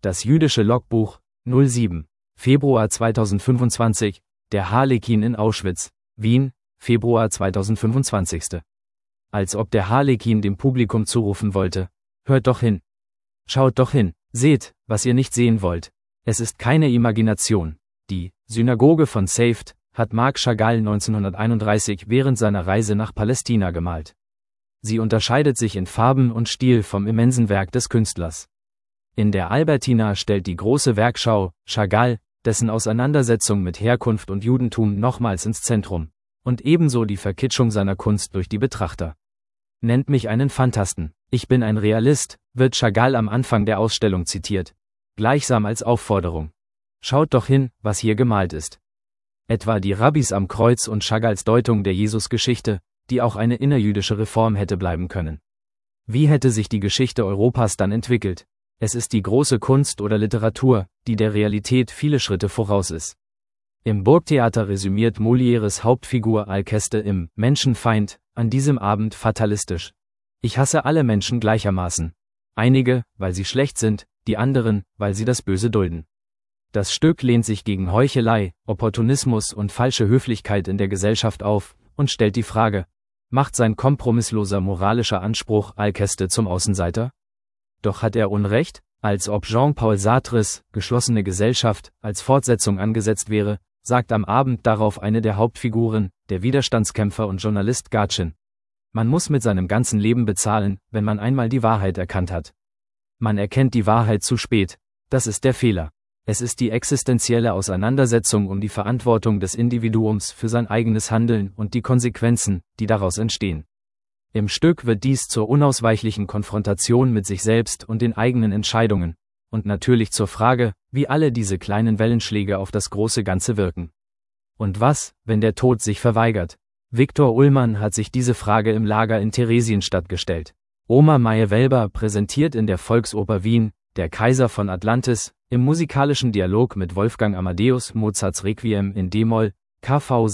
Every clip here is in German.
Das jüdische Logbuch, 07. Februar 2025, der Harlekin in Auschwitz, Wien, Februar 2025. Als ob der Harlekin dem Publikum zurufen wollte: Hört doch hin. Schaut doch hin, seht, was ihr nicht sehen wollt. Es ist keine Imagination. Die Synagoge von Safed hat Marc Chagall 1931 während seiner Reise nach Palästina gemalt. Sie unterscheidet sich in Farben und Stil vom immensen Werk des Künstlers. In der Albertina stellt die große Werkschau Chagall dessen Auseinandersetzung mit Herkunft und Judentum nochmals ins Zentrum, und ebenso die Verkitschung seiner Kunst durch die Betrachter. Nennt mich einen Phantasten, ich bin ein Realist, wird Chagall am Anfang der Ausstellung zitiert, gleichsam als Aufforderung. Schaut doch hin, was hier gemalt ist. Etwa die Rabbis am Kreuz und Chagalls Deutung der Jesusgeschichte, die auch eine innerjüdische Reform hätte bleiben können. Wie hätte sich die Geschichte Europas dann entwickelt? Es ist die große Kunst oder Literatur, die der Realität viele Schritte voraus ist. Im Burgtheater resümiert Molières Hauptfigur Alceste im Menschenfeind an diesem Abend fatalistisch: Ich hasse alle Menschen gleichermaßen. Einige, weil sie schlecht sind, die anderen, weil sie das Böse dulden. Das Stück lehnt sich gegen Heuchelei, Opportunismus und falsche Höflichkeit in der Gesellschaft auf und stellt die Frage: Macht sein kompromissloser moralischer Anspruch Alceste zum Außenseiter? Doch hat er Unrecht, als ob Jean-Paul Sartres Geschlossene Gesellschaft als Fortsetzung angesetzt wäre, sagt am Abend darauf eine der Hauptfiguren, der Widerstandskämpfer und Journalist Gatschin. Man muss mit seinem ganzen Leben bezahlen, wenn man einmal die Wahrheit erkannt hat. Man erkennt die Wahrheit zu spät, das ist der Fehler. Es ist die existenzielle Auseinandersetzung um die Verantwortung des Individuums für sein eigenes Handeln und die Konsequenzen, die daraus entstehen. Im Stück wird dies zur unausweichlichen Konfrontation mit sich selbst und den eigenen Entscheidungen, und natürlich zur Frage, wie alle diese kleinen Wellenschläge auf das große Ganze wirken. Und was, wenn der Tod sich verweigert? Viktor Ullmann hat sich diese Frage im Lager in Theresienstadt gestellt. Oma Maye-Welber präsentiert in der Volksoper Wien Der Kaiser von Atlantis im musikalischen Dialog mit Wolfgang Amadeus Mozarts Requiem in d-Moll, KV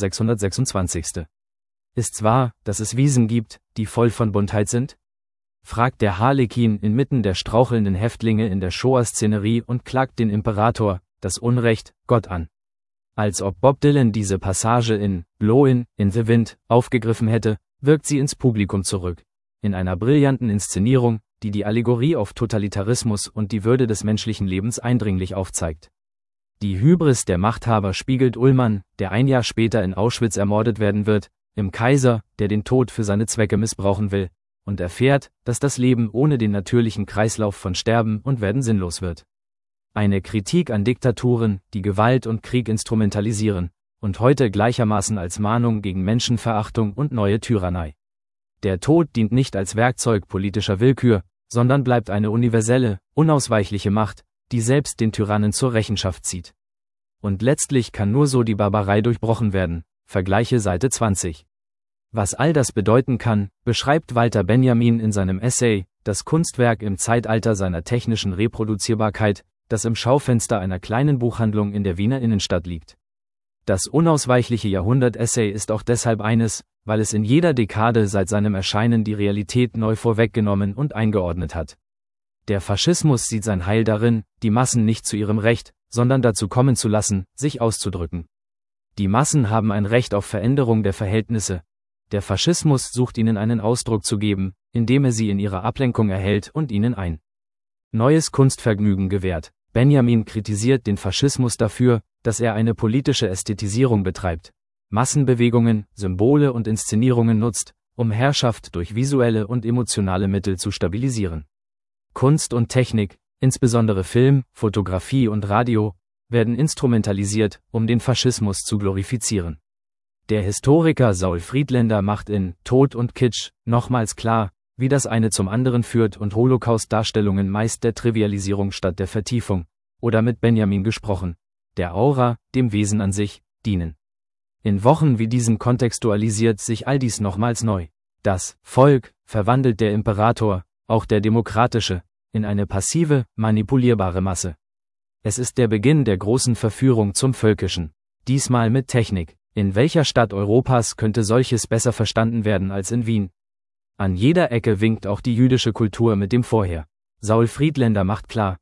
626. Ist's wahr, dass es Wiesen gibt, die voll von Buntheit sind? Fragt der Harlekin inmitten der strauchelnden Häftlinge in der Shoah-Szenerie und klagt den Imperator, das Unrecht, Gott an. Als ob Bob Dylan diese Passage in Blowin' in the Wind aufgegriffen hätte, wirkt sie ins Publikum zurück. In einer brillanten Inszenierung, die die Allegorie auf Totalitarismus und die Würde des menschlichen Lebens eindringlich aufzeigt. Die Hybris der Machthaber spiegelt Ullmann, der ein Jahr später in Auschwitz ermordet werden wird, im Kaiser, der den Tod für seine Zwecke missbrauchen will, und erfährt, dass das Leben ohne den natürlichen Kreislauf von Sterben und Werden sinnlos wird. Eine Kritik an Diktaturen, die Gewalt und Krieg instrumentalisieren, und heute gleichermaßen als Mahnung gegen Menschenverachtung und neue Tyrannei. Der Tod dient nicht als Werkzeug politischer Willkür, sondern bleibt eine universelle, unausweichliche Macht, die selbst den Tyrannen zur Rechenschaft zieht. Und letztlich kann nur so die Barbarei durchbrochen werden. Vergleiche Seite 20. Was all das bedeuten kann, beschreibt Walter Benjamin in seinem Essay Das Kunstwerk im Zeitalter seiner technischen Reproduzierbarkeit, das im Schaufenster einer kleinen Buchhandlung in der Wiener Innenstadt liegt. Das unausweichliche Jahrhundert-Essay ist auch deshalb eines, weil es in jeder Dekade seit seinem Erscheinen die Realität neu vorweggenommen und eingeordnet hat. Der Faschismus sieht sein Heil darin, die Massen nicht zu ihrem Recht, sondern dazu kommen zu lassen, sich auszudrücken. Die Massen haben ein Recht auf Veränderung der Verhältnisse. Der Faschismus sucht ihnen einen Ausdruck zu geben, indem er sie in ihrer Ablenkung erhält und ihnen ein neues Kunstvergnügen gewährt. Benjamin kritisiert den Faschismus dafür, dass er eine politische Ästhetisierung betreibt, Massenbewegungen, Symbole und Inszenierungen nutzt, um Herrschaft durch visuelle und emotionale Mittel zu stabilisieren. Kunst und Technik, insbesondere Film, Fotografie und Radio, werden instrumentalisiert, um den Faschismus zu glorifizieren. Der Historiker Saul Friedländer macht in Tod und Kitsch nochmals klar, wie das eine zum anderen führt und Holocaust-Darstellungen meist der Trivialisierung statt der Vertiefung, oder mit Benjamin gesprochen, der Aura, dem Wesen an sich, dienen. In Wochen wie diesen kontextualisiert sich all dies nochmals neu. Das Volk verwandelt der Imperator, auch der demokratische, in eine passive, manipulierbare Masse. Es ist der Beginn der großen Verführung zum Völkischen, diesmal mit Technik. In welcher Stadt Europas könnte solches besser verstanden werden als in Wien? An jeder Ecke winkt auch die jüdische Kultur mit dem Vorher. Saul Friedländer macht klar: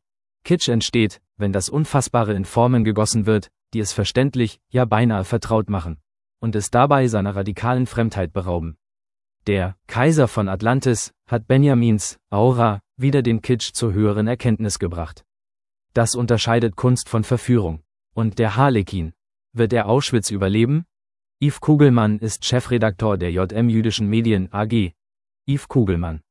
Kitsch entsteht, wenn das Unfassbare in Formen gegossen wird, die es verständlich, ja beinahe vertraut machen. Und es dabei seiner radikalen Fremdheit berauben. Der Kaiser von Atlantis hat Benjamins Aura wieder den Kitsch zur höheren Erkenntnis gebracht. Das unterscheidet Kunst von Verführung. Und der Harlekin. Wird er Auschwitz überleben? Yves Kugelmann ist Chefredaktor der JM Jüdischen Medien AG. Yves Kugelmann